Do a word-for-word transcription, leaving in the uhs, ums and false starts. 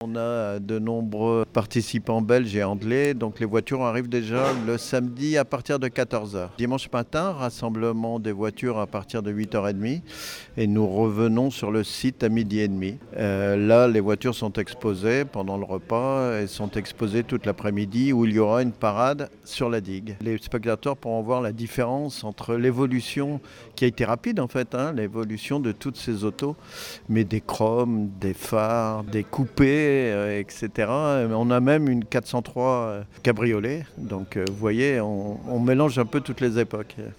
On a de nombreux participants belges et anglais, donc les voitures arrivent déjà le samedi à partir de quatorze heures. Dimanche matin, rassemblement des voitures à partir de huit heures trente et nous revenons sur le site à midi et demi. Euh, là, les voitures sont exposées pendant le repas et sont exposées toute l'après-midi où il y aura une parade sur la digue. Les spectateurs pourront voir la différence entre l'évolution qui a été rapide en fait, hein, l'évolution de toutes ces autos, mais des chromes, des phares, des coupés, euh, et cetera. On a même une quatre cent trois cabriolet, donc euh, vous voyez, on, on mélange un peu toutes les époques.